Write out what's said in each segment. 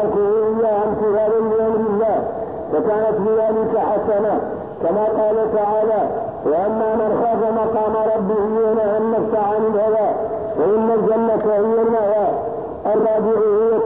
تركه إياه امتثالا لأمر الله فكانت بذلك حسنة، كما قال تعالى: وأما من خاف مقام ربه ونهى النفس عن الهوى فإن الجنة هي المأوى. الرابع هو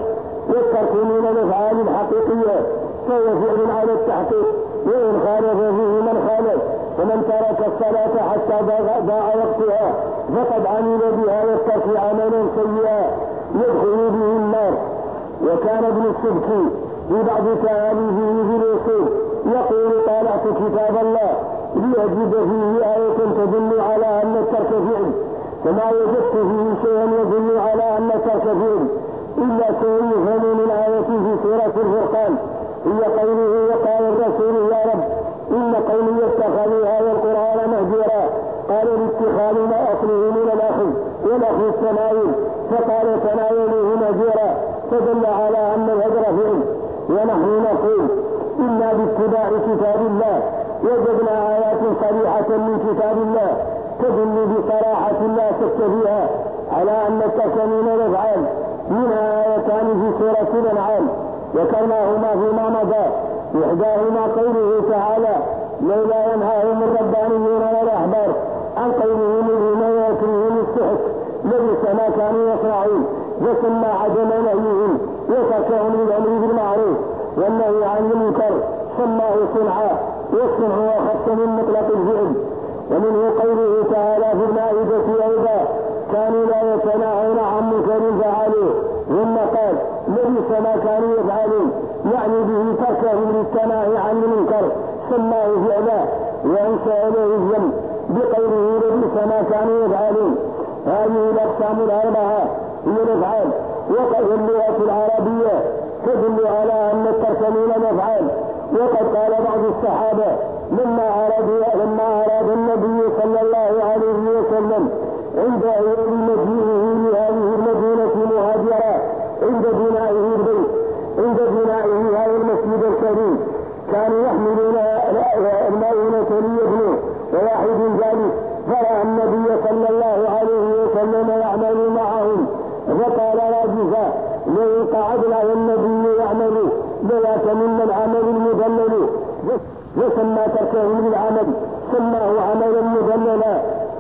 والترك من الأفعال الحقيقية، فهو فعل على التحقيق، وإن خالف فيه من خالف، فمن ترك الصلاة حتى ضاع وقتها فقد عمل بها والترك عملا سيئا يدخل به النار. وكان ابن السبكي في بعض تأليفه في الأصول يقول: طالعت كتاب الله لأجد فيه آية تدل على أن الترك فعل، فما وجدت فيه شيئا يدل على أن الترك فعل إلا شيء يفهم من آية في سورة الفرقان، هي قوله: وقال الرسول يا رب إن قومي اتخذوا هذا القرآن مهجورا. قال: الاتخاذ ما أصله من الأخذ، والأخذ التناول، فقال: تناوله مهجورا، فدل على أن الهجر فعل. ونحن نقول: إنا باتباع كتاب الله وجدنا آيات صريحة من كتاب الله تدل بصراحة لا شك فيها على أن الترك من الأفعال، منها آيتان في سورة الأنعام ذكرناهما فيما مضى، إحداهما قوله تعالى: لولا ينهاهم الربانيون والأحبار عن قولهم الذين يأكلون السحت لبئس ما كانوا يصنعون، وسمى عدم نهيهم وتركهم للأمر بالمعروف والنهي عن المنكر سماه صنعا، والصنع أخص من مطلق الفعل. ومنه قوله تعالى في المائدة أيضا: كانوا لا يتناهون عن منكر فعلوه، ثم قال: لبئس ما كانوا يفعلون، يعني به تركهم للتناهي عن المنكر سماه فعلا، وأنشأ له الذنب بقوله: لبئس ما كانوا يفعلون. هذه الأقسام الأربعة هي الأفعال، وقد اللغة العربية تدل على أن الترك من الأفعال. وقد قال بعض الصحابة لما أراد النبي صلى الله عليه وسلم عند أول مجيئه لهذه المدينة مهاجرا عند بنائه هذا المسجد الكريم، كانوا يحملون المؤونة ليبنوا وواحد جالس، فرأى النبي صلى الله عليه وسلم يعمل معهم فقال: راجفا لو قعدنا والنبي يعمل لذاك منا العمل المدلل، وسمى تركه للعمل سماه عملا مدللا.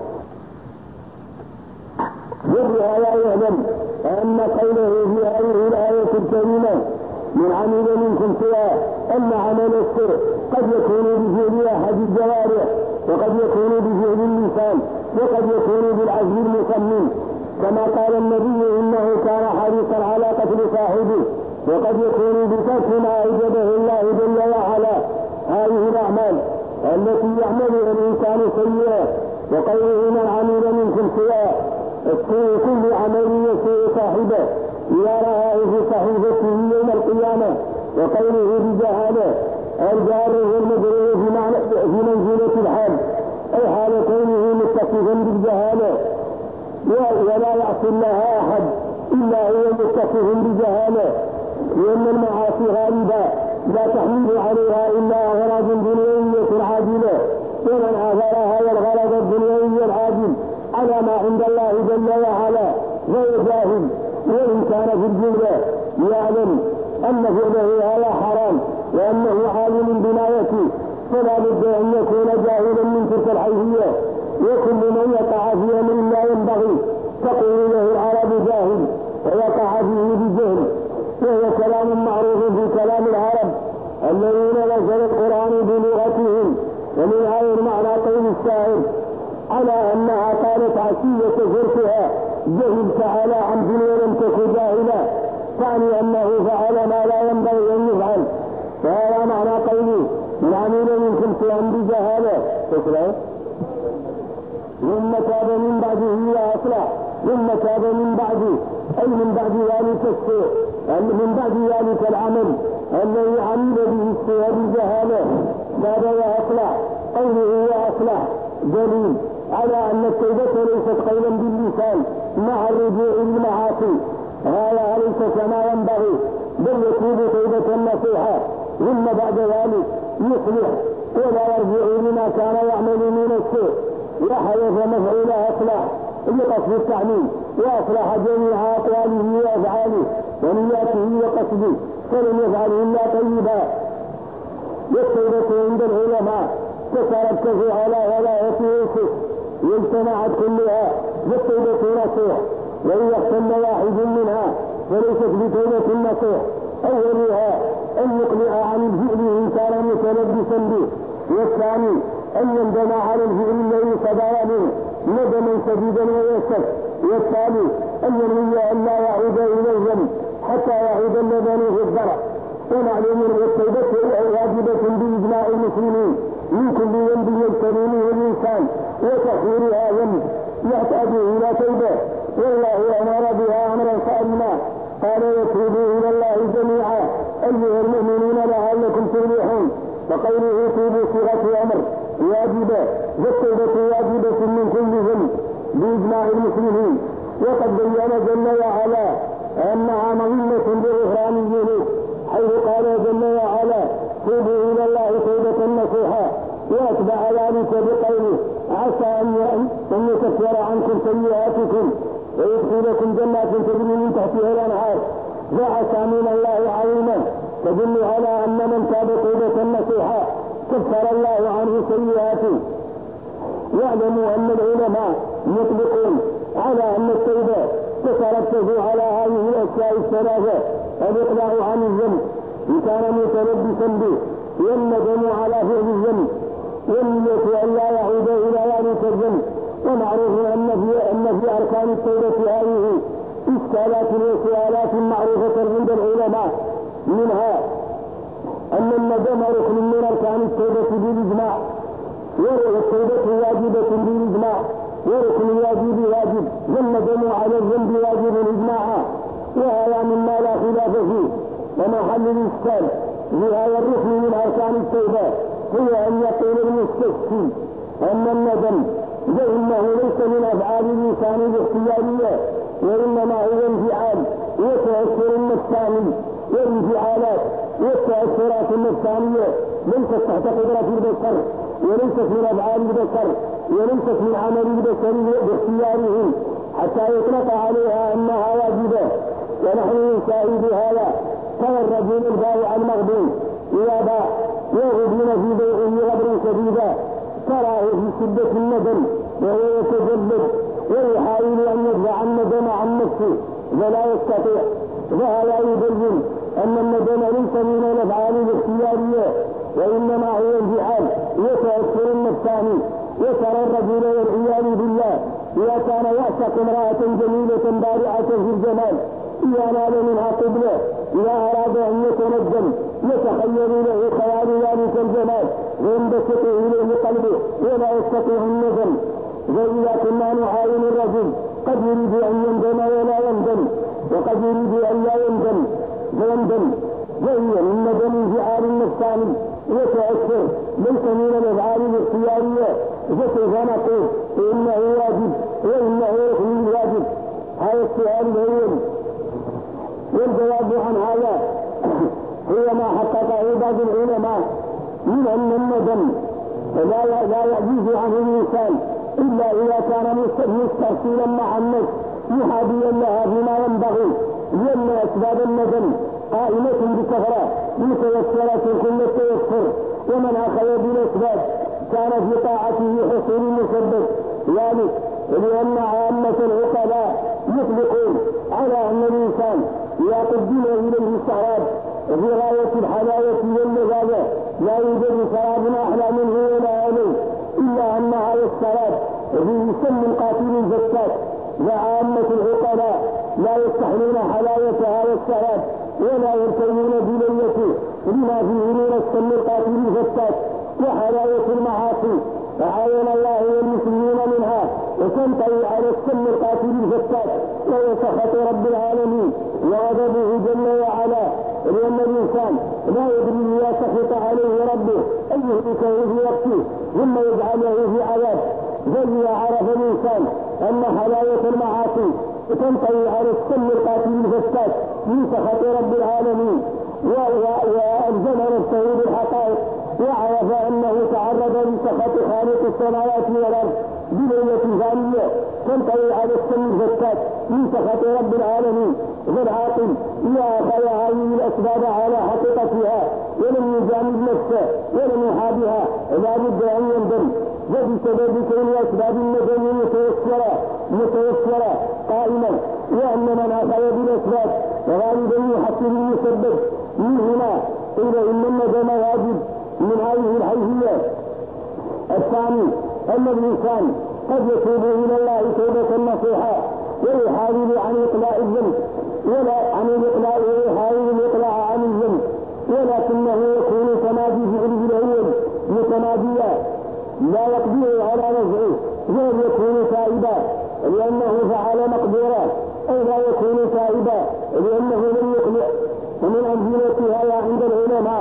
وبهذا يعلم أن قوله في هذه الآية الكريمة: من عمل منكم سوى أن عمل السوء قد يكون بفعل أحد الجوارح، وقد يكون بفعل اللسان، وقد يكون بالعزم المصمم، كما قال النبي: إنه كان حريصا على قتل صاحبه، وقد يكون بترك ما أوجبه الله جل وعلا. هذه الأعمال التي يعملها الإنسان سيئة، وقوله: من عمل منكم سوى السوء كل عمل يسوء صاحبه إذا رآه في صحيفته يوم القيامة. وقوله: بجهالة الجار والمجرور في منزلة الحال، أي حال كونه متصفا بالجهالة، ولا يعصي الله أحد إلا هو متصف بالجهالة، لأن المعاصي غالبة لا تحمل عليها إلا أغراض دنيوية عاجلة، ومن آثرها والغرض الدنيوي العاجل على ما عند الله جل وعلا فهو جاهل، وإن كان في الجملة يعلم أن فعله هذا حرام وأنه عالم بنايته، فلا بد أن يكون جاهلا من تلك الحيثية. وكل من يقع في أمر لا ينبغي تقول له العرب جاهل ويقع فيه بجهل، وهو كلام معروف في كلام العرب الذين نزل القرآن بلغتهم. ومن هذا المعنى قول الشاعر: على أنها قالت عشية زرتها جهلت على عمد ولم تكن جاهلا، تعني أنه فعل ما لا ينبغي أن يفعل. فهذا معنى قوله: من عمل منكم سوءا بجهالة ثم تاب من بعده وأصلح، ثم تاب من بعده أي من بعد ذلك السوء، من بعد ذلك العمل الذي عمل به السوء بجهالة تاب وأصلح. قوله وأصلح دليل على أن التوبة ليست قولا باللسان مع الرجوع للمعاصي، هذا ليس كما ينبغي، بل يتوب توبة نصيحة ثم بعد ذلك يصلح ولا يرجع لما كان يعمل من السوء. وحدث مفعول أصلح لقصد التعميم، وأصلح جميع أقواله وأفعاله ونياته وقصده فلم يفعل إلا طيبا. والتوبة عند العلماء تتركز على ولاية يوسف واجتمعت كلها، والتوبة نصوح، وإن يحصل واحد منها فليست بتوبة النصوح. أولها أن يقلع عن الفعل إن كان متلبسا به، والثاني أن يندم على الفعل الذي صدر منه ندما شديدا ويسف، والثالث أن ينوي أن لا يعود إلى الذنب حتى يعود اللبن في الضرع. ومعلوم التوبة واجبة بإجماع المسلمين من كل ذنب يجتني منه الإنسان، وتخيرها ذنب يحتاج إلى توبة، والله أمر بها أمرا صارما قال يتوبوا إلى الله جميعا أيها المؤمنون لعلكم تفلحون. فقوله توبوا صيغة أمر واجبة، والتوبة واجبة من كل ذنب بإجماع المسلمين. وقد بين جل وعلا أنها مظنة بغفران الذنوب، حيث قال جل وعلا توبوا إلى الله توبة نصوحا، وأتبع ذلك بقوله عسى أن يكفر عنكم سيئاتكم ويدخلكم جنات تجري من تحتها الأنهار. فعسى من الله عظيما تدل على أن من تاب توبة نصوحا كفر الله عنه سيئاته. واعلموا أن العلماء يطلقون على أن التوبة تتركز على هذه الأشياء الثلاثة: الإقلاع عن الذنب إن كان متلبسا به، والندم على فعل الذنب، والنية أن لا يعود إلى ذلك الذنب. ومعروف أن في أركان التوبة هذه إشكالات وسؤالات معروفة عند العلماء، منها أن الندم ركن من أركان التوبة بالإجماع، والتوبة واجبة بالإجماع، وركن الواجب واجب، والندم على الذنب واجب إجماعا، وهذا مما لا خلاف فيه. ومحل الإشكال في هذا الركن من أركان التوبة هو أن يقول المستشفي أن الندم فإنه ليس من أفعال الإنسان الاختيارية، وإنما هو انفعال وتأثر النفساني، والانفعالات والتأثرات النفسانية ليست تحت قدرة البشر، وليست من أفعال البشر، وليست من عمل البشر باختيارهم حتى يطلق عليها أنها واجبة. ونحن نشاهد هذا كالرجل البائع المغبون إذا باع وغبن في بيعه غبرا شديدا تراه في شدة الندم وهو يتجلد ويحاول أن يدفع الندم عن نفسه فلا يستطيع. فهذا يبين أن الندم ليس من الأفعال الاختيارية، وإنما هو انفعال يتأثر النفساني. وترى الرجل والعياذ بالله إذا كان يعشق امرأة جميلة بارعة في الجمال إذا نال منها قبلة، إذا أراد أن يتندم يتخيل له خيال ذلك الجمال وينبسط إليه قلبه ولا يستطيع الندم. فإذا كنا نعاين الرجل قد يريد أن يندم ولا يندم، وقد يريد أن لا يندم فيندم. فهي من ندم انفعال النفساني يتأثر ليس من الأفعال الاختيارية، فكيف نقول إنه واجب وإنه ركن واجب؟ هذا السؤال الأول. والجواب عن هذا هو ما حققه بعض العلماء من أن الندم لا يعجز عنه الإنسان إلا إذا كان مسترسلا مع النفس محابيا لها فيما ينبغي، لأن أسباب الندم قائمة بكثرة متيسرة كل التيسر، ومن أخذ بالأسباب كان في طاعته حصول مسبب ذلك. لأن عامة العقلاء يطلقون على أن الإنسان إذا قدم إليه الشراب في غاية الحلاوة واللذاذة لا يوجد شراب أحلى منه ولا عليه، إلا أن هذا الشراب فيه سم قاتل الفتاك. وعامة العقلاء لا يستحلون حلاوة هذا الشراب ولا يرتوون بليته لما فيه من السم القاتل الفتاك وحلاوة المعاصي، فعاين الله والمسلمين منها وتنطوي على السم القاتل الفتاك ويسخط رب العالمين وغضبه جل وعلا. لأن الإنسان لا يدري إذا سخط عليه ربه أن يهلكه في وقته ثم يجعله في عذاب. فإذا عرف الإنسان أن حلاوة المعاصي تنطوي على السم القاتل الفتاك من سخط رب العالمين وألزم نفسه بالحقائق وعرف أنه تعرض لسخط خالق السماوات والأرض بليلة ثانية تنطوي على السن الفتات من سخط رب العالمين غير عاقل إذا أخذ هذه الأسباب على حقيقتها ولم يجامل نفسه ولم يحابها لا بد أن يندم وبسبب كون أسباب الندم متوسرة قائما وأن من أخذ بالأسباب وغالبا يحصل المسبب من هنا قيل إن الندم واجب من هذه الحيثية. الثاني أن الإنسان قد يتوب إلى الله توبة نصوحا ويحاول عن إقلاع الذنب ويحاول الإقلاع عن الذنب ولكنه يكون تمادي فعله الأول متماديا لا يقدر على نزعه غير يكون تائبا لأنه فعل مقدورا أو لا يكون تائبا لأنه لم يقلع. ومن أمثلتها عند العلماء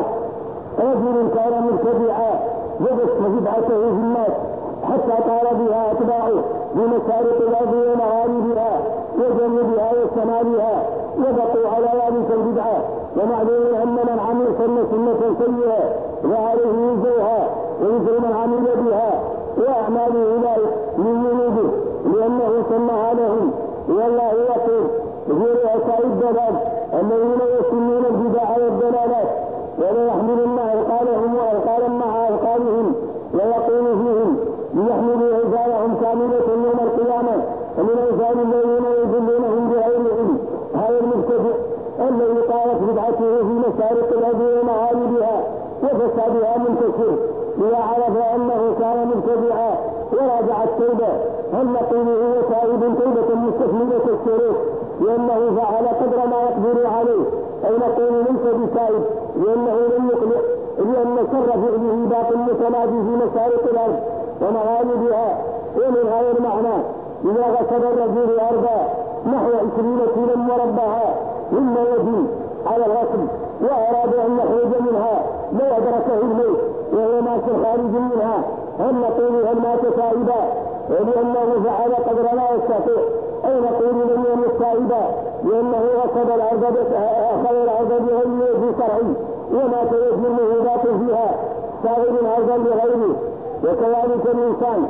رجل كان مبتدعا وبث بدعته في الناس حتى طال بها أتباعه بمشارق الأرض ومغاربها وجنوبها وشمالها وبقوا على ذلك البدعة. ومعلوم أن من عمل سنة سيئة وعليه وزرها ووزر من عمل بها وأعماله ذلك من ذنوبه لأنه سمها لهم. والله يقول في رؤساء الضلال الذين يسنون البدع والضلالات ولا يحملن أثقالهم وأثقالا مع أثقالهم ويقول فيهم ليحملوا أوزارهم كاملة يوم القيامة ومن أوزار الذين يضلونهم بغير علم. هذا المبتدع الذي قالت بدعته في مشارق الأرض ومغاربها وفسادها منتشر إذا عرف أنه كان مبتدعا وراجع التوبة هل نقول هو تائب توبة مستكملة الشروط لأنه فعل قدر ما يقدر عليه أو نقول ليس بتائب لأنه لم يقلع لأن شر فعله باطل متمادي في مشارق الأرض ومغاربها. ومن هذا المعنى إذا غسل الرجل أرضا نحو 20 كيلا مربعا ثم يجي على الغسل وأراد أن يخرج منها لا أدركه الموت وهو ماشي خارج منها هل نقول هل مات تائبا ولأنه فعل قدر لا يستطيع أو نقول لم يمت تائبا لأنه غسل الأرض أخذ الأرض بغير شرعي وما تيجمه باطل فيها صاغر الأرض لغيره. وكذلك الإنسان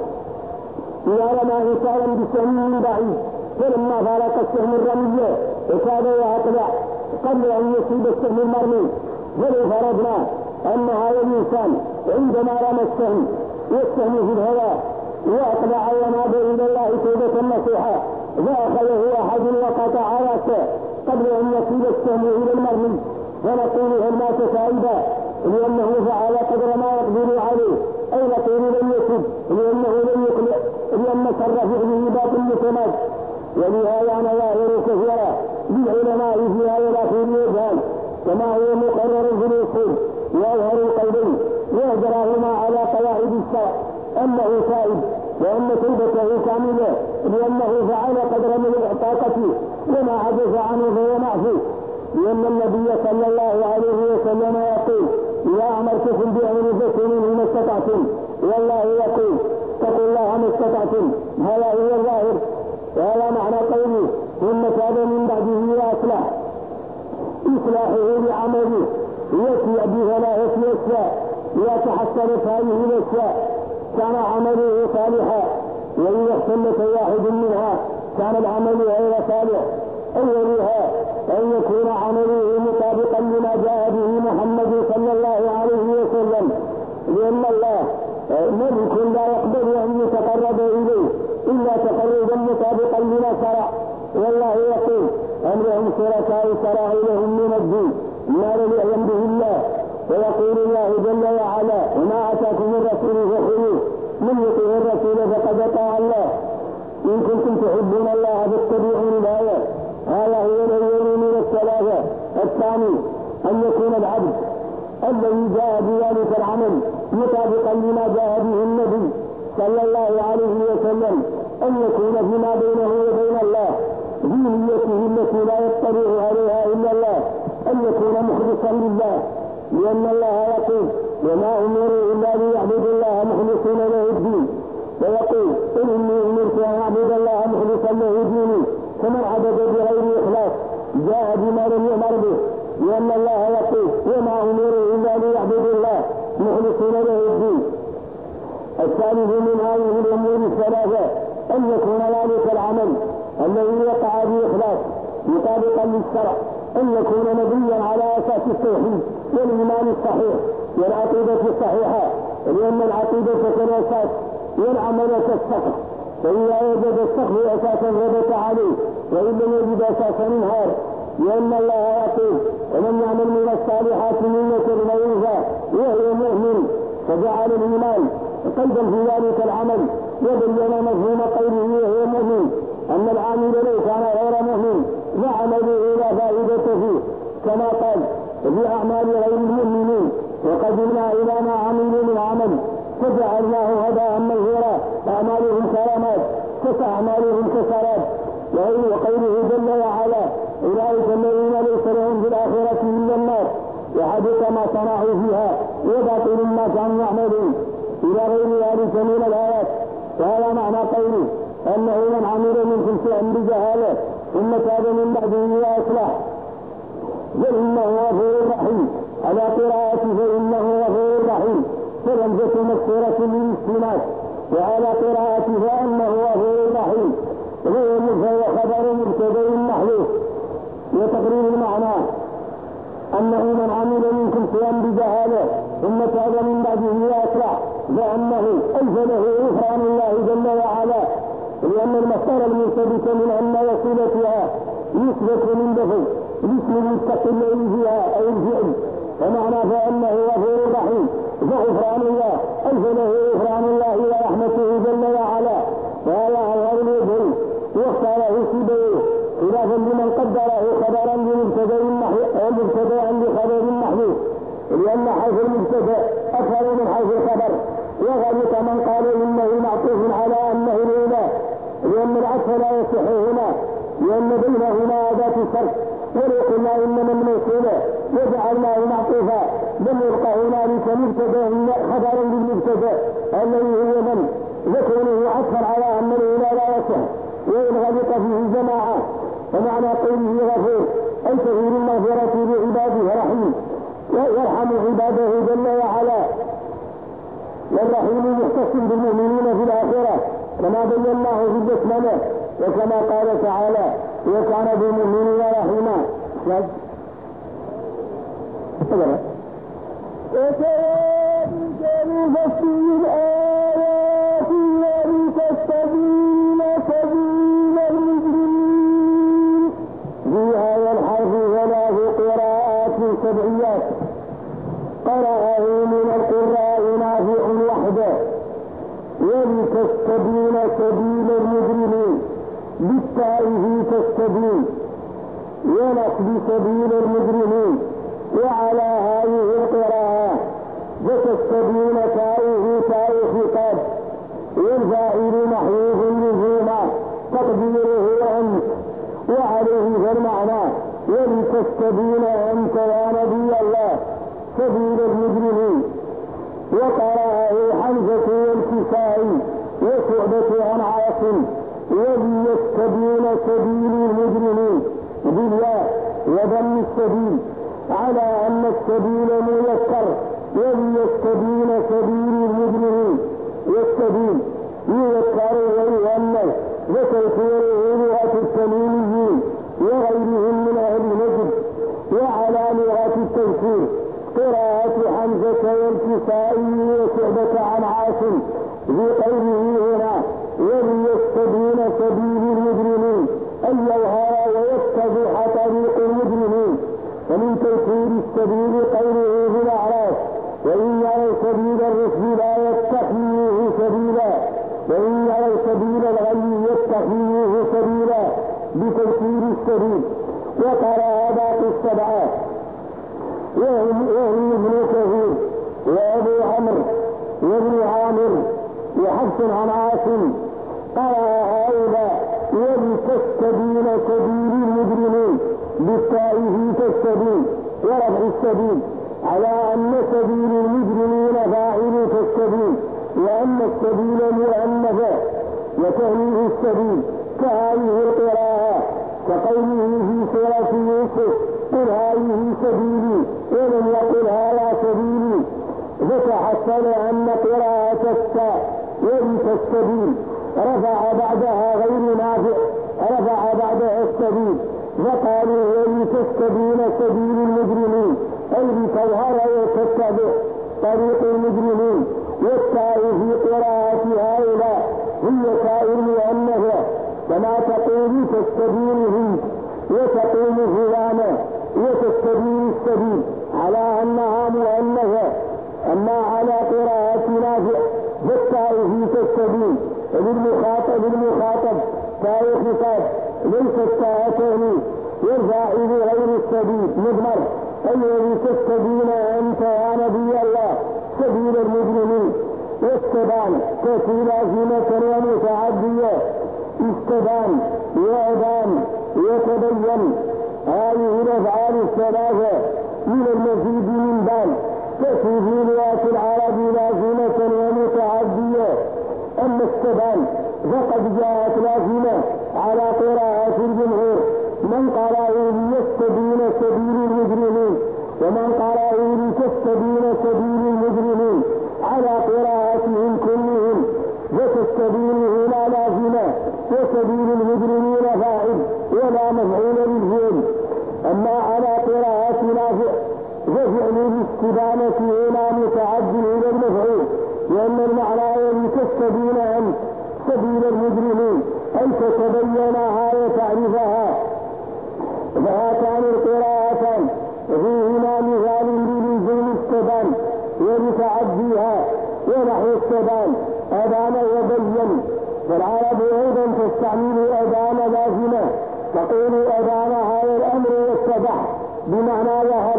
إذا رمى إنسانا بسهم من بعيد فلما فارق السهم الرمية وكاد يطلع قبل أن يصيب السهم المرمي ولو فرضنا أن هذا الإنسان عندما رمى السهم والسهم في الهواء وأطلع ونادى إلى الله توبة نصوحا فأخذه أحد وقطع رأسه قبل أن يصيب السهم إلى المرمي فنقول هل مات تائبا لأنه فعل قدر ما يقدر عليه أو نقول لم يتب لأنه لم يقلع لأن شر فعله باطل متماد. ولهذا نظاهر كثيرة للعلماء في هذا الأخير وجهان كما هو مقرر في الأصول وأظهر القولين وأجراهما على قواعد الشرع أنه تائب وأن توبته كاملة لأنه فعل قدر من طاقته وما عجز عنه فهو معفو. لأن النبي صلى الله عليه وسلم يقول إذا أمرتكم بأمر فكونوا ما استطعتم والله يقول اتقوا الله ما استطعتم. هذا هو الظاهر وهذا معنى قوله ثم تاب من بعده وأصلح إصلاحه لعمله يأتي بثلاثة أشياء إذا تحصلت هذه الأشياء كان عمله صالحا وإذا اختلت واحد منها كان العمل غير صالح. أولها أن يكون عمله مطابقا لما جاء به محمد صلى الله عليه وسلم لأن الله ملك لا يقبل أن يتقرب إليه إلا تقربا مطابقا لما شرع. والله يقول أم لهم شركاء شرعوا لهم من الدين ما لم يعلم به الله. ويقول الله جل وعلا وما أتاكم الرسول فخذوه من يطع الرسول فقد أطاع الله إن كنتم تحبون الله فاتبعوا الآية. هذا هو الأول من الثلاثة. الثاني أن يكون العبد الذي جاء بذلك العمل مطابقا لما جاء به النبي صلى الله عليه وسلم أن يكون فيما بينه وبين الله دينيته التي لا يطلع عليها إلا الله أن يكون مخلصا لله لأن الله يقول وما أمروا إلا ليعبدوا الله مخلصين له الدين. ويقول إني أمرت أن أعبد الله مخلصا له ديني فمن عبد بغير إخلاص جاء بما لم يؤمر به لأن الله يقول وما أمروا إلا ليعبدوا الله مخلصين له الدين. والثالث من هذه الأمور الثلاثة أن يكون ذلك العمل الذي وقع بإخلاص مطابقا للشرع، أن يكون مبنيا على أساس التوحيد والإيمان الصحيح والعقيدة الصحيحة، لأن العقيدة كالأساس والعمل كالسقف، فإذا وجد السقف أساسا ثبت عليه، وإن لم يجد أساسا انهار، لأن الله يقول ومن يعمل من الصالحات من ذكر أو أنثى وهو مؤمن فجعل الإيمان قلبا في ذلك العمل، وبين مفهوم قوله وهو مؤمن أن العامل لو كان غير مؤمن فعمله لا فائدة فيه، كما قال في أعمال غير المؤمنين وقدمنا إلى ما عملوا من عمل فجعلناه هباء منثورا أعمالهم كرامات كأعمالهم كسراب. وقوله جل وعلا أولئك الذين ليس لهم في الآخرة إلا النار وحدث ما صنعوا فيها وباطل ما كانوا يعملون إلى غير ذلك من الآيات. وهذا معنى قوله أنه من عمل منكم شيئا بجهالة ثم تاب من بعده وأصلح فإنه غفور رحيم، على قراءته فإنه غفور رحيم فالهمزة مكسورة للمسكنات، وعلى قراءته فإنه غفور رحيم وهو خبر مبتدأ محذوف. وتقرير المعنى أنه من عمل منكم شيئا بجهالة ثم تاب من بعده وأصلح فأنه أنزله غفران الله جل وعلا، لأن المصدر المرتبط من أن وسيلتها يثبت من دفع الاسم المستقل فيها أو الفعل، ومعنى فأنه غفور رحيم فغفران الله أنزله غفران الله ورحمته جل وعلا، وهذا أظهر الوجه واختاره سبيه خلافا لمن قدره خبرا لمبتدأ لخبر محذوف، لأن حيث المبتدأ أكثر من حيث الخبر، وغلط من قال إنه معطوف على أنه الأولى، لأن العطف لا يصح هنا لأن بينهما أداة الشرط، ولو قلنا إنما الموصولة وجعلناه معطوفا لم يبقى هنالك مبتدأ خبرا للمبتدأ الذي هو من ذكره عطفا على أن الأولى لا يصح، وإن غلط فيه جماعة. فمعنى قوله غفور أي كثير المغفرة لعباده رحيم يرحم عباده جل وعلا، والرحيم مختص بالمؤمنين في الآخرة كما بيناه في البسملة، وكما قال تعالى وكان بالمؤمنين رحيما. وكذلك نفصل الآيات ولتستبين سبيل المجرمين. في هذا الحرف ثلاث قراءات سبعيات، قرأه من القراء نافع وحده ولتستبين سبيل المجرمين بالتاء تستبين ونصب سبيل المجرمين. وعلى هذه القراءة فتستبين تاءه تاء خطاب والفاعل محذوف لزوما تقديره أنت، وعليه فالمعنى ولتستبين أنت يا نبي الله سبيل المجرمين. وقرأه حمزة والكسائي وشعبة عن عاصم وليستبين سبيل المجرمين بالياء وضم السبيل على أن السبيل مذكر وليستبين سبيل المجرمين، والسبيل يذكر ويؤنث وتذكيره لغة التميميين وغيرهم من أهل نجد. وعلى لغة التذكير قراءة حمزة والكسائي وشعبة عن عاصم في قوله هنا وليستبين سبيل المجرمين أن يظهر ويتضح طريق المجرمين. ومن تذكير السبيل قوله في الأعراف وإن يروا سبيل الرشد لا يتخذوه سبيلا وإن يروا سبيل الغي يتخذوه سبيلا بتذكير السبيل. وقرأ باقي السبعة وهم ابن كثير وأبو عمرو وابن عامر وحفص عن عاصم. قرأ هؤلاء ولتستبين سبيل المجرمين بالتاء تستبين ورفع السبيل على أن سبيل المجرمين فاعل تستبين، وأن السبيل مؤنثة وتهنيه السبيل كهذه القراءة كقوله في سورة يوسف قل هذه سبيلي ولم يقل هذا سبيلي، فتحصل أن قراءة التاء ولك السبيل، رفع بعدها غير نافع، رفع بعدها السبيل، فقالوا ولك السبيل سبيل المجرمين، أي بتظهر وتتبع طريق المجرمين. والتاء في قراءة هؤلاء هي تاء مؤنثة، كما تقول تستبينه وتقول فلانا وتستبين السبيل على أنها مؤنثة. أما على قراءة نافع فالتاء في تستبين للمخاطب تاء خطاب، ليست تاء تهنيد، والفاعل غير السبيل مضمر، أي لتستبين أنت يا نبي الله سبيل المجرمين. والسبان تأتي لازمة ومتعدية، استبان وأبان يتبين، هذه الأفعال الثلاثة من المزيد من بان تأتي في لغات العرب لازمة ومتعدية. أما السبان فقد جاءت لازمة على قراءة الجمهور، من قرأه ليستبين سبيل المجرمين، ومن قرأه لتستبين سبيل المجرمين على قراءتهم كلهم، فتستبين هنا لازمة وسبيل المجرمين فاعل ولا مفعول للفعل. أما على قراءة نافع ففعل الاستبانة هنا متعد إلى المفعول، لأن المعنى لتستبين أنت سبيل المجرمين أي تتبينها وتعرفها. فهاتان القراءتان فيهما مثال للزوم السبان ولتعديها، ونحو السبان أبان وبين. فالعرب أيضا تستعمل أبان لازمة، تقول أبان هذا الأمر والسبح بمعنى ظهر،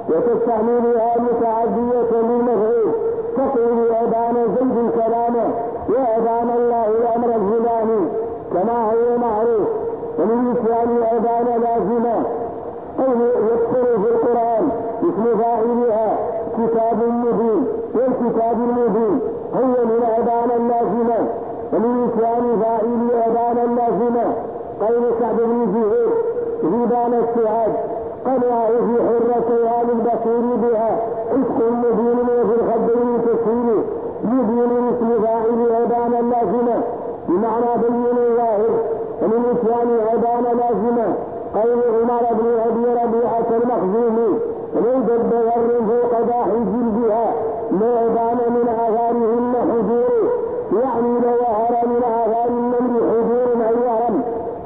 وتستعملها متعدية للمفعول، تقول أبان زيد كلامه وأبان الله الأمر الفلاني كما هو معروف. ومن مثال أبان لازمة قول يذكر في القرآن اسم فاعلها كتاب مبين، والكتاب المبين هو من أبان اللازمة. ومن مثال فاعل أبان اللازمة قول سعد بن زهير ذبان السعاد قنعه في حرة آل البصير بها عشق مبين، وفي الخدين تسهيل مبين اسم فاعل أبان اللازمة بمعنى بين الظاهر. ومن مثال أبان لازمة قول عمر بن أبي ربيعة المخزومي لو دب ور فوق داحي جلدها ما أبان من آثارهن حجور، يعني لو ظهر من آثار النمر حجور أي ورم،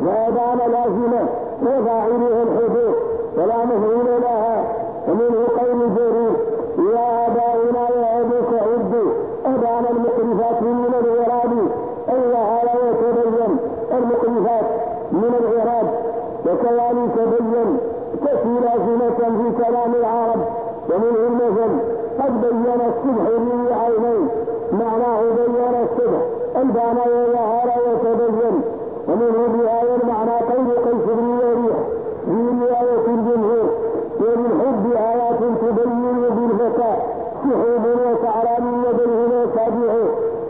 وأبان لازمة وفاعلها الحجور فلا مفعول لها. ومنه قول جرير يا آباؤنا وأبوك عبدوا أبان المقرفات من الإعراب، أي ظهر وتبين المقرفات من الإعراب. وكذلك بين تأتي لازمة في كلام العرب. ومنه المثل قد بين الصبح لي عينين، معناه بين الصبح البان وظهر وتبين. ومنه بهذا المعنى قول قيس بن وريح في رواية الجمهور وللحب آيات تبين بالفتى سحوب وسعران يديه وسابعه.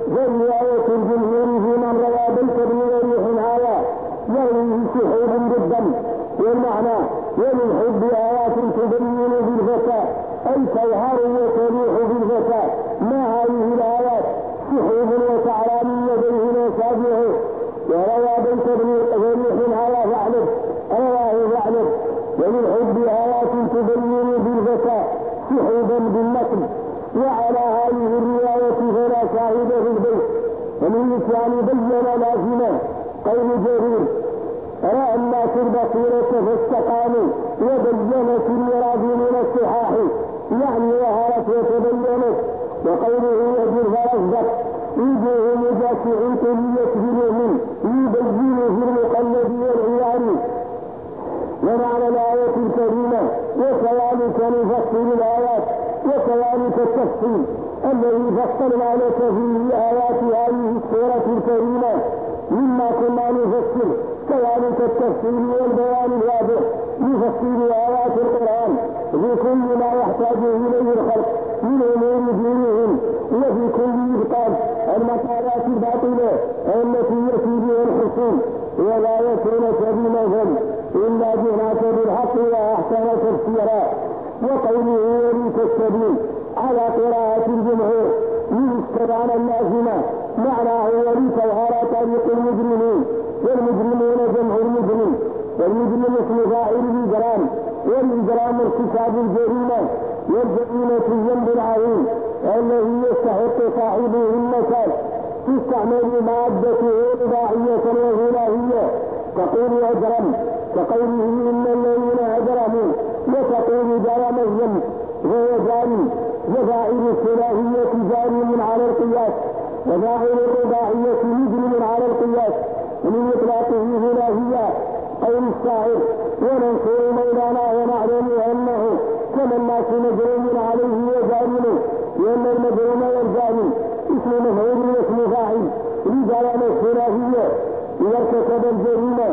فرواية الجمهور في من روى بيت بن وريح هذا يرويه سحوب بالدم، والمعنى وللحب آيات تبين بالفتى أي تظهر وتريح بالفتى. ما هذه الآيات سحوب وسعران يديه وسابعه. وروى بيت بن وريح هذا فاعلم رواه فاعلم. وللحب آيات تبين بالفتى سحوبا بالنقل. وعلى هذه الرواية فلا شاهد في البيت. ومن مثال بين لازمة قول جرير رأى الناس البصيرة فاستقاموا وبينت المراد من الصحاح، يعني ظهرت وتبينت. وقوله يجر فأصدق يجيه مجاسع ليكبروا منه يبينوا في المقلد والعيان. ومعنى الآية الكريمة وكذلك نفصل الآيات، وكذلك التفصيل الذي فصلنا لك فيه آيات هذه السورة الكريمة مما كنا نفصل، كذلك التفصيل والبيان الواضح لتفصيل آيات القرآن في كل ما يحتاج إليه الخلق من أمور دينهم، وفي كل إبطال المقالات الباطلة التي يأتي بها الحصول. ولا يكونك بمثل إلا جئناك بالحق وأحسن تفسيرا. وقوله وليك السبيل على قراءة الجمهور من استبان اللازمة معناه ولي سيارة طريق المجرمين، والمجرمون جمع المجرم، والمجرم اسم فاعل الإجرام، والإجرام ارتكاب الجريمة، والجريمة الذنب العظيم الذي يستحق صاحبه النكال. تستعمل مادته رباعية وثلاثية، تقول أجرم كقوله إن الذين أجرموا، وتقول جرم الذنب وهو جاري، وفاعل الثلاثية جاري على القياس، وفاعل الرباعية مجرم على القياس، ومن إطلاقه ثلاثية قول الشاعر وننصر مولانا ونعلم أنه كما الناس مجرم عليه وجارم، لأن المجرم والجارم اسم مفعول واسم فاعل لجرم الثلاثية إذا ارتكب الجريمة.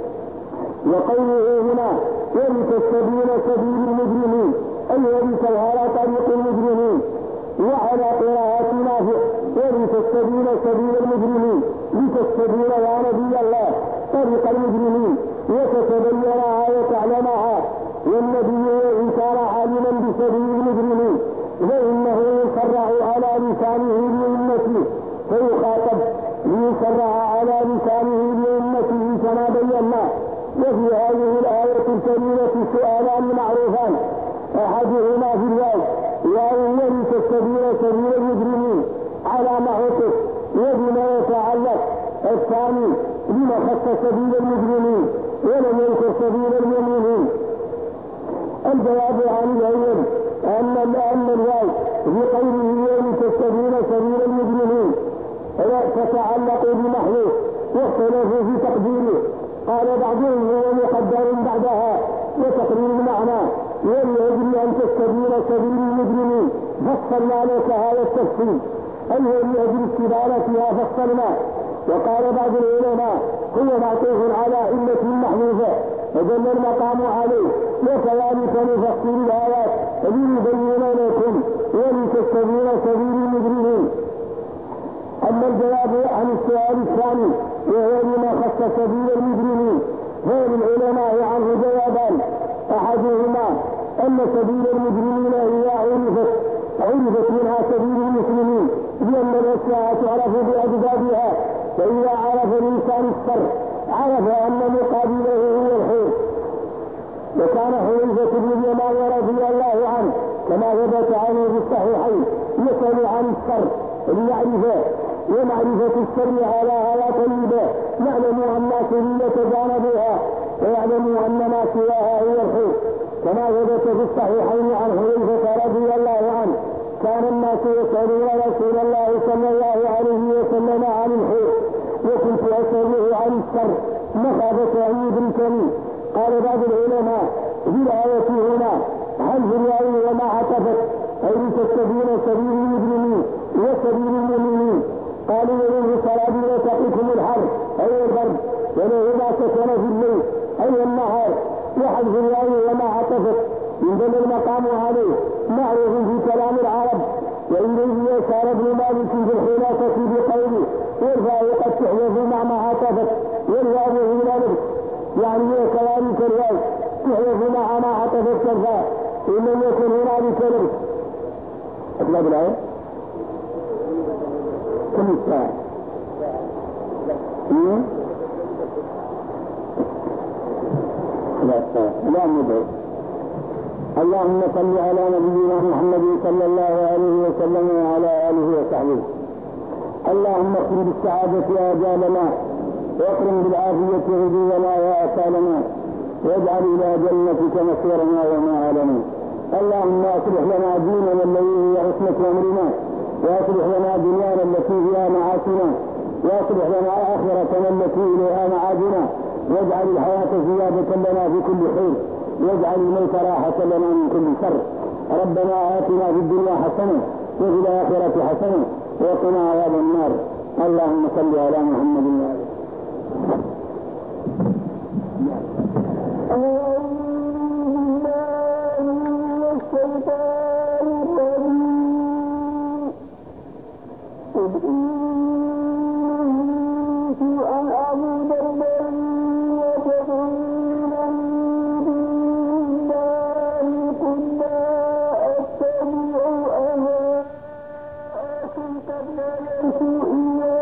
وقوله هنا ولتستبين سبيل المجرمين أي ولتظهر طريق المجرمين، وعلى قراءة نافع ولتستبين سبيل المجرمين لتستبين يا نبي الله طريق المجرمين وتتبينها وتعلمها، والنبي إن كان عالما بسبيل المجرمين فإنه يسرع على لسانه لأمته فيخاطب ليسرع على لسانه لأمته كما بينا. وفي هذه الآية الكريمة سؤالان معروفان، أحدهما في الواو وأول تستبين سبيل المجرمين على ما عطف وبما يتعلق، الثاني لما خص سبيل المجرمين ولم يذكر سبيل المؤمنين. الجواب عن الأول أن الواو في قوله ولتستبين سبيل المجرمين تتعلق بمحذوف واختلفوا في تقديره، قال بعضهم هو مقدر بعدها وتقرير المعنى ولأجل أن تستبين سبيل المجرمين فصلنا لك هذا التفصيل، أي لأجل استدارتها فصلنا. وقال بعض العلماء هو معطوف على علة محذوفة فدل المقام عليه، وكذلك نفصل الآيات لنبين لكم ولتستبين سبيل المجرمين. أما الجواب عن السؤال الثاني وهو لما خص سبيل المجرمين فللعلماء عنه جوابان، أحدهما أن سبيل المجرمين هي عرفت منها سبيل المسلمين لأن الأشياء تعرف بأجدادها، فإذا عرف الإنسان الشر عرف أن مقابله هو الخير. وكان حذيفة بن اليمان رضي الله عنه كما ثبت عنه في الصحيحين يسأل عن الشر ليعرفه، ومعرفة الشر على طيبة يعلم أن الناس يتجانبها ويعلم أن ما سواها هو الخير، كما ثبت في الصحيحين عن حذيفة رضي الله عنه كان الناس يسألون رسول الله صلى الله عليه وسلم عن الخير وكنت أسأله عن الشر مخافة أن يدركني. قال بعض العلماء في الآية هنا هل في الواو وما عطفت أي لتستبين سبيل المجرمين وسبيل المؤمنين. قالوا ولو صلاة وتقيكم الحر أي البرد ولو ما سكن في الليل أي النهار، وحذف الواو وما عطفت من دل المقام عليه معروف في كلام العرب. وإليه يسار ابن مالك في الخلاصة بقوله والفاء قد تحذف مع ما عطفت والواو هنا نفس، يعني كذلك الواو تحذف مع ما عطفت الفاء إن لم يكن هنالك نفس. أطلب الآية كم الساعة؟ لا مدعو. اللهم صل على نبينا محمد صلى الله عليه وسلم وعلى آله وصحبه. اللهم اكرم بالسعادة آجالنا واكرم بالعافية غدونا وآثالنا واجعل إلى جنتك مصيرنا ومآلنا. اللهم اصلح لنا ديننا الذي هي عصمة أمرنا، واصلح لنا دنيانا التي فيها معاشنا، واصلح لنا آخرتنا التي إليها معادنا، واجعل الحياة زيادة لنا في كل خير، واجعل الموت راحة لنا من كل شر. ربنا آتنا في الدنيا حسنة وفي الآخرة حسنة وقنا عذاب النار. اللهم صل على محمد وعلى قبل يسوء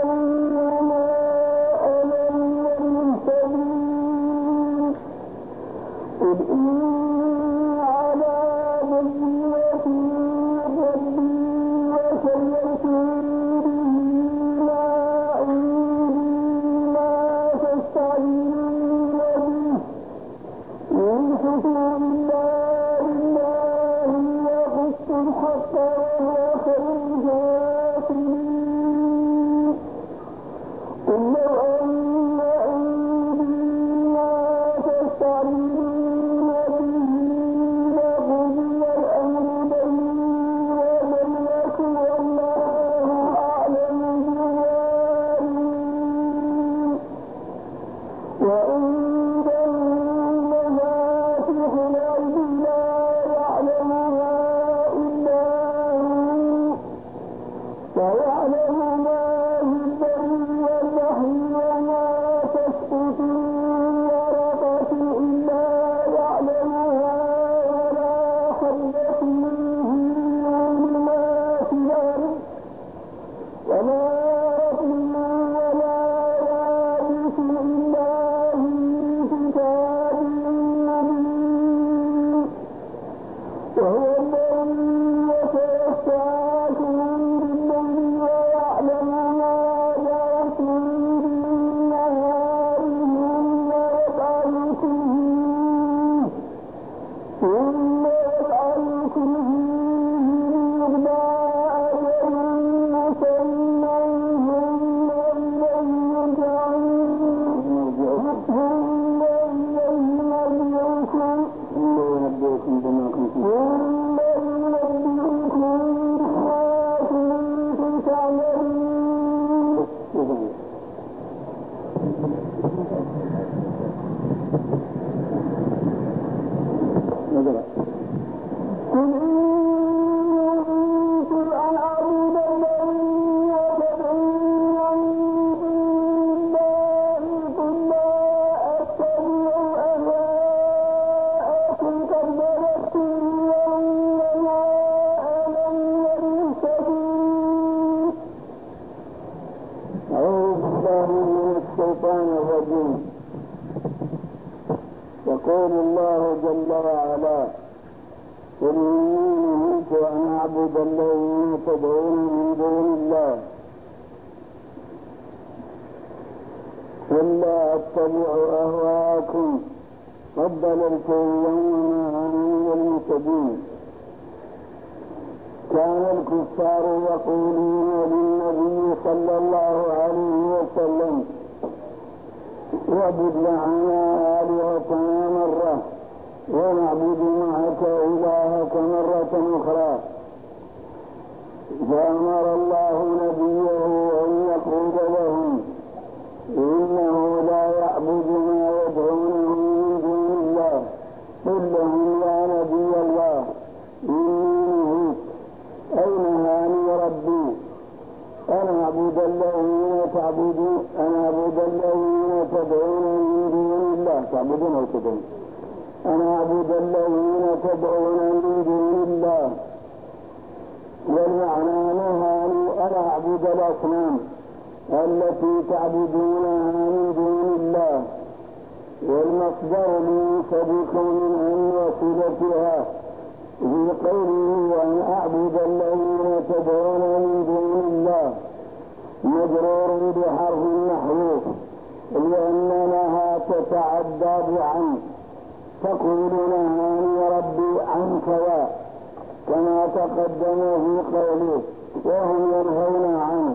ويعلم ما في البر والبحر وما تسقط من ورقة إلا يعلمها ولا حبة في ظلمات الأرض ولا رطب ولا يابس إلا في كتاب مبين وهو الذي يتوفاكم بالليل ويعلم ما جرحتم بالنهار ثم يجعلكم فيه ليقضى أجل مسمى ثم إليه مرجعكم ينبئكم بما كنتم قل إن أن أعبد الذي وتدعون من الله قل لا أتبع أهواءكم قد بلغتم وإنما أنا من المهتدين. أعوذ بالله من الشيطان الرجيم. يقول الله جل وعلا قل إني نهيت أن أعبد الذين تدعون من دون الله قل لا أتبع أهواءكم قد ضللت وما أنا من المهتدين. كان الكفار يقولون للنبي صلى الله عليه وسلم اعبد معنا آلهتنا مرة ونعبد معك إلهك مرة أخرى. فأمر الله نبيه أن يقول لهم إنه لا يعبد ما يدعونه من دون الله. قل لهم يا نبي الله إني نهيت أي نهاني ربي أن أعبد الذين تدعون من دون الله. تعبدون أو تدعون؟ أن أعبد الذين تدعون من دون الله. والمعنى نهاني أن أعبد الأصنام التي تعبدونها من دون الله. والمصدر منسبك من أن وصلتها في قوله أن أعبد الذين تدعون من دون الله مجرور بحرف محذوف لأنها تتعدى بعن تقول نهاني ربي عن كذا كما تقدم في قوله وهم ينهون عنه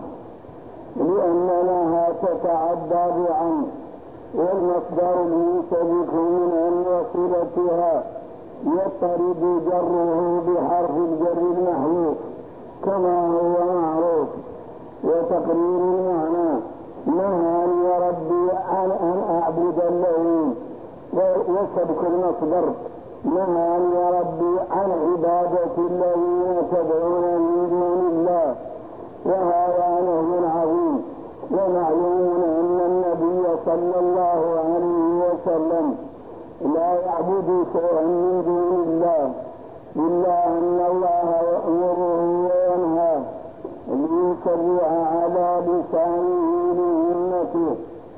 لأنها تتعدى بعن. والمصدر المنسبك من أن وصلتها يضطرد جره بحرف الجر المحذوف كما هو معروف. وتقرير المعنى نهاني ربي عن أن أعبد الذين وسبك المصدر نهاني ربي عن عبادة الذين تدعون من دون الله. وهذا نهي عظيم. ومعلوم أن النبي صلى الله عليه وسلم لا يعبد شيئا من دون الله إلا أن الله يأمره وينهاه ليشرع على لسانه لأمته.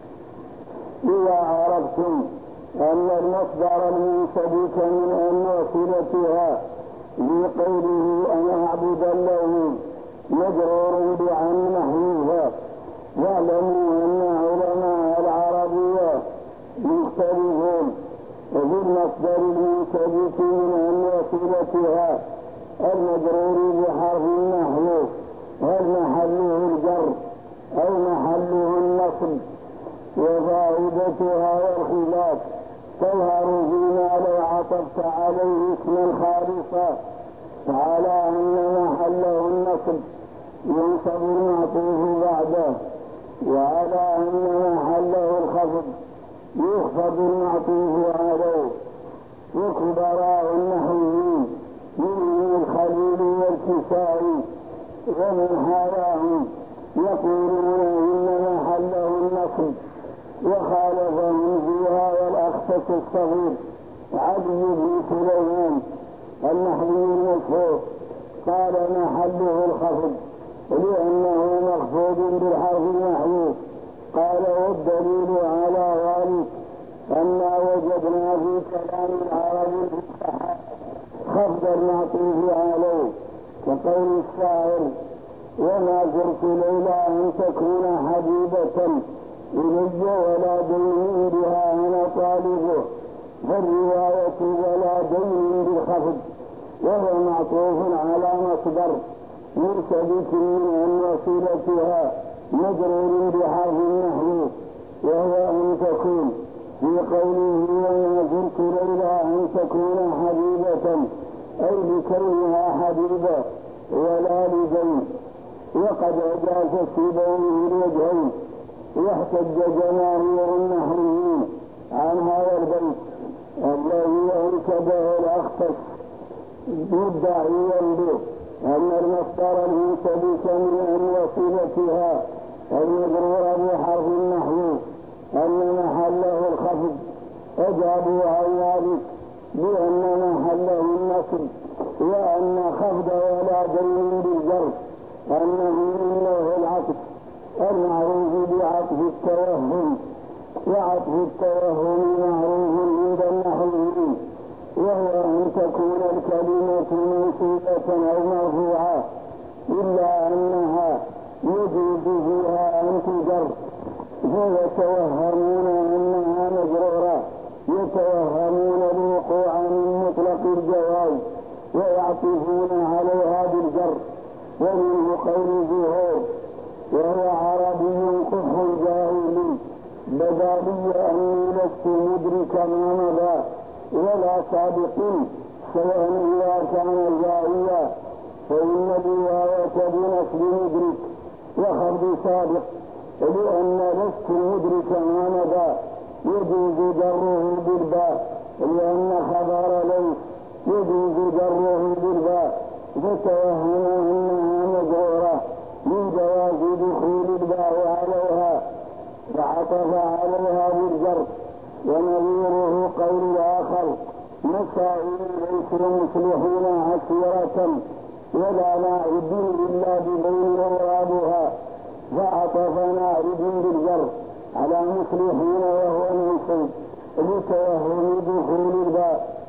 إذا عرفتم أن المصدر المنسبك من أن وصلتها لقوله أن أعبد الذين مجرور بعن محذوفا واعلموا أن علماء العربية مختلفون وبالمصدر المنسبك من أن وصلتها المجرور بحرف محذوف هل محله الجر أو محله النصب. وفائدتها والخلاف تظهر فيما لو عطفت عليه اسما خالصا فعلى أن محله النصب ينصب المعطوف بعده وعلى أن محله الخفض يخفض المعطوف عليه. وكبراء النحويين منهم الخليل والكسائي ومن حالاهم يقولون إن محله النصب، وخالفهم في هذا الأخفش الصغير عدي بن سليمان النحوي المشهور، قال محله الخفض لأنه مخفوض بالحرف المحذوف. قال والدليل على ذلك أنا وجدنا في كلام العرب الفصحاء خفض المعطوف عليه، كقول الشاعر وما زرت ليلى أن تكون حبيبة إلي ولا دين بها أنا طالبه، فالرواية ولا دين بالخفض، وهو معطوف على مصدر مرتبط من أن وصلتها مجرور بحرف النحو، وهو أن تكون، في قوله وما زرت ليلى أن تكون حبيبة أي بكونها حبيبة ولا لدين. وقد أجاز سيبويه الوجهين، واحتج جماهير النحويين عن هذا البيت الذي أنكبه الأخفش مدعيا به أن المصدر المنسبك من أن وصلتها المجرور بحرف النحو أن محله الخفض، أجابوا عن ذلك بأن محله النصب، وأن خفض ولا دين بالجر أنه إنه العطف المعروف بعطف التوهم، وعطف التوهم معروف عند النحويين، وهو أن تكون الكلمة منصوبة أو مرفوعة إلا أنها يجوز فيها أن تجر، فيتوهمون أنها مجرورة، يتوهمون الوقوع من مطلق الجواز ويعطفون عليها بالجر. ومنه قول زهور وهو عربي قح جاهلي بدا لي أني لست مدرك ما مضى ولا سابق سواء إذا كان جائيا، فإن الرواية بنصب مدرك وخفض سابق، لأن لست مدرك ما مضى يجوز جره بالباء، لأن خبر ليس يجوز جره بالباء، فتوهم أنها مجرورة من جواز دخول الباء عليها فعطف عليها بالجر. ونظيره قول الآخر مسائل ليسوا مصلحين عسيرة ولا نائب إلا ببين أورادها، فعطف نائب بالجر على مصلحين وهو منصوب لتوهم دخول الباء.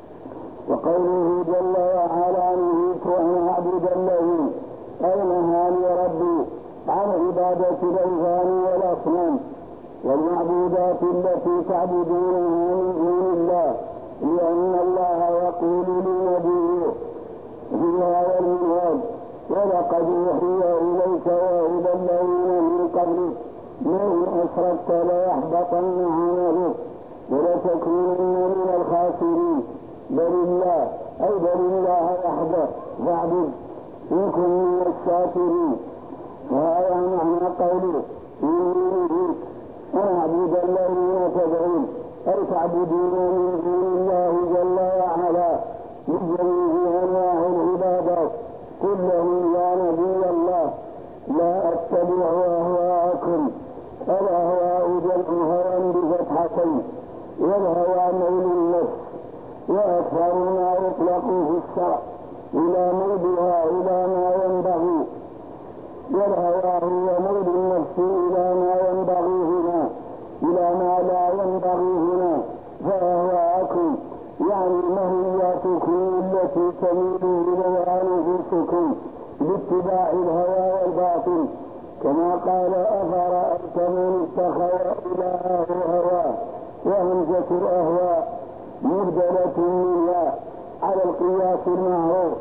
وقوله جل وعلا نهيت أن أعبد الذين أي نهاني ربي عن عبادة الأوثان والأصنام والمعبودات التي تعبدونها من دون الله، لأن الله يقول لنبيه في هذا المنهج ولقد أوحي إليك وإلى الذين من قبلك لئن أشركت ليحبطن عملك ولتكونن من الخاسرين، بل الله أي بل الله وحده فاعبد إن كن من الشاكرين. وهذا معنى قوله إني نهيت أن أعبد الذين تدعون أي تعبدون من دون الله جل وعلا من جميع أنواع العبادات كلهم يا نبي الله لا أتبع أهواءكم. الأهواء جمع هوى بفتحتين، والهوى ميل النفس، وأكثر ما يطلق في الشرع إلى ميلها إلى ما ينبغي، والهوى هو ميل النفس إلى ما ينبغي هنا إلى ما لا ينبغي هنا، فأهواءكم يعني مهياتكم التي تميل إلى أنفسكم باتباع الهوى والباطل، كما قال أفرأيت من اتخذ إلهه هواه، وهمزة الأهواء مبدلة منها على القياس المعروف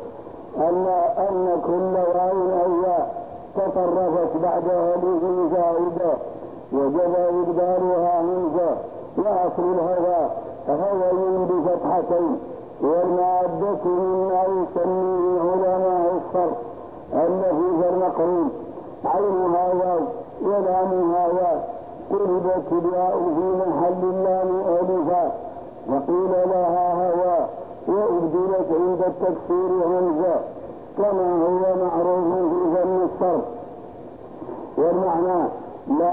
أن كل واو أو ياء تطرفت بعد هذه زائدة وجب إبدالها همزة، وأصل الهوى هوى بفتحتين، والمادة مما يسميه علماء الصرف اللفظ المقرون عينها واو ولامها واو، قلبت الياء في محل اللام ألفا وقيل لها هوى وأبدلت عند التكسير همزة، كما هو معروف في الصرف. والمعنى لا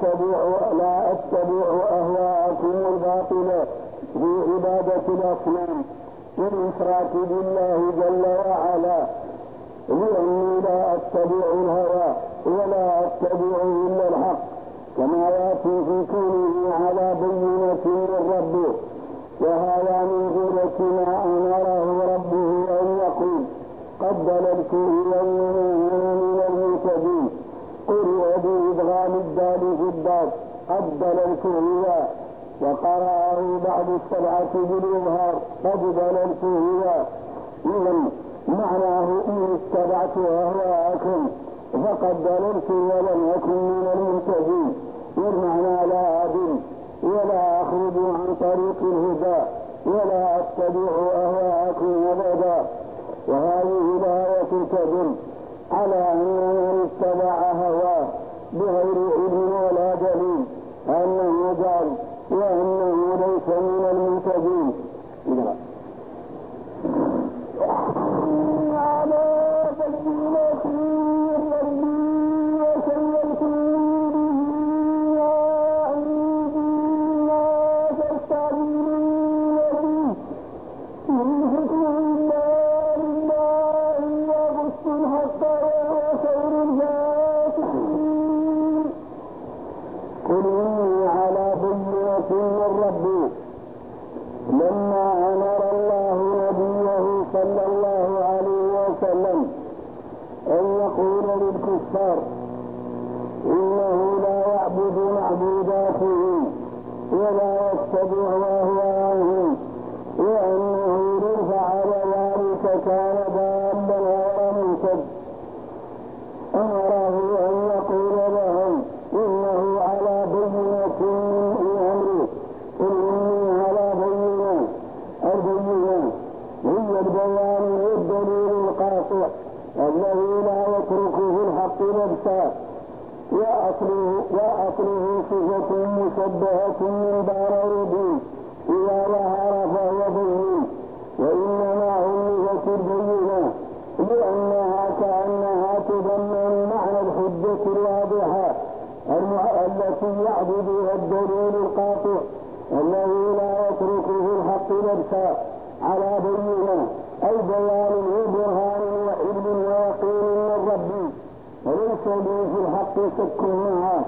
أتبع أهواءكم الباطلة في عبادة الأصنام والإشراك بالله جل وعلا، لأني لا أتبع الهوى ولا أتبع إلا الحق، كما يأتي في كونه على بينة من ربه، وهذا من جملة ما أمره ربه أن يقول قد ضللت إذا وأنا من المهتدين. قرئ بإدغام الدال في الضاد قد ضللت إذا، وقرأه بعض السبعة بالإظهار قد ضللت إذا. إذن معناه إن اتبعت أهواءكم فقد ضللت ولم أكن من المهتدين، والمعنى لا أضل ولا أخرج عن طريق الهدى ولا أتبع أهواءكم أبدا. وهذه الآية تدل على أن من اتبع هواه بغير علم ولا دليل أنه ضال وأنه ليس من المهتدين. على بينة من ربي وسيرته به وعندي ما تستعجلون به من حكم الله لله يقص الحق وهو خير الفاتحين. قل إني على بينة من ربي لما أمر الله نبيه صلى الله عليه وسلم أن يقول للكفار إنه لا يعبد معبوداته ولا يتبع أهواءهم، وأنه إن فعل ذلك كان ضالا غير مهتد. أمره أن يقول لهم إنه على بينة من أمره. قل إني على بينة، البينة هي البيان والدليل القاطع الذي لا يتركه الحق نفسا، وأصله صفة مشبهة من ضرر إذا ظهر فهو بين، وإنما علمت البينة لأنها كأنها تضمن معنى الحجة الواضحة التي يعبدها الدليل القاطع الذي لا يتركه الحق نفسا على بينة، أي بيان وبرهان وعلم ويقين من ربي، وليس لي في الحق شك معه.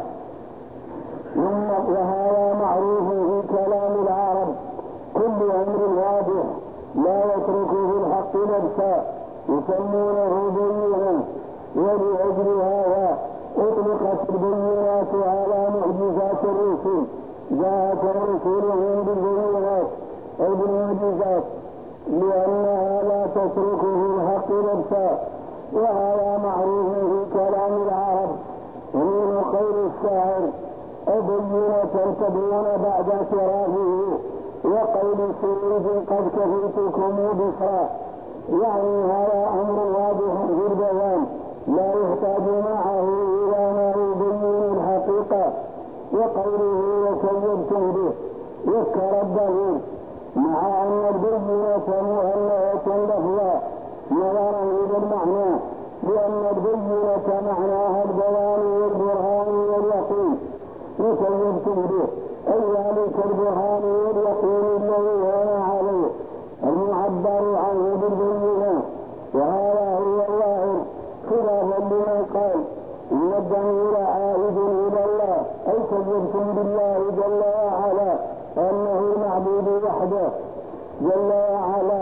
وهذا معروف في كلام العرب، كل أمر واضح لا يتركه الحق نفسا يسمونه بينة. ولأجل هذا أطلقت البينات على معجزات الرسل، جاءت رسلهم بالبينات أو بالمعجزات لأنها لا تتركه الحق نفسا، وهذا معروف في كلام العرب. ومن خير الشاعر أبينة تبين بعد اعترافه، وقول سعيد قد كفيتكم بشرا، يعني هذا أمر واضح في البيان لا يحتاج معه إلى ما يبين الحقيقة. وقوله وكذبتم به يذكر الدليل مع أن البينة مؤنثة لفظا نظرا إلى المعنى، لأن البينة معناها البيان والبرهان واليقين. وكذبتم به أي ذلك البرهان واليقين الذي هو عليه المعبر عنه بالبينة. وهذا هو الظاهر خلافا لمن قال إن الضمير عائد إلى الله، أي كذبتم بالله جل وعلا أنه المعبود وحده جل وعلا.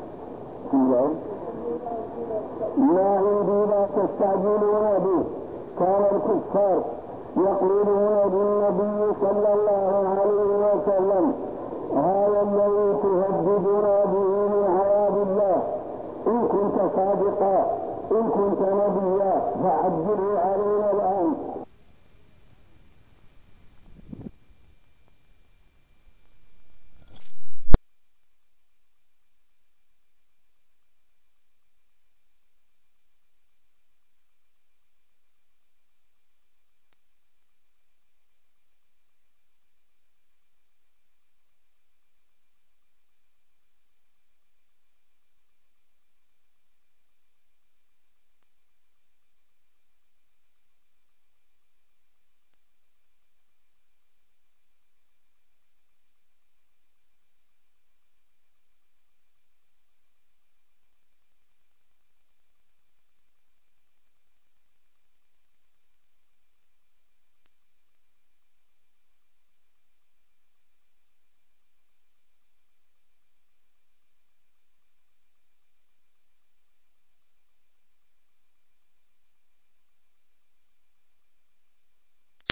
ما عندي لا تستعجلون به. كان الكفار يقولون للنبي صلى الله عليه وسلم هذا الذي تهددنا به من عذاب الله، إن كنت صادقا إن كنت نبيا فعجله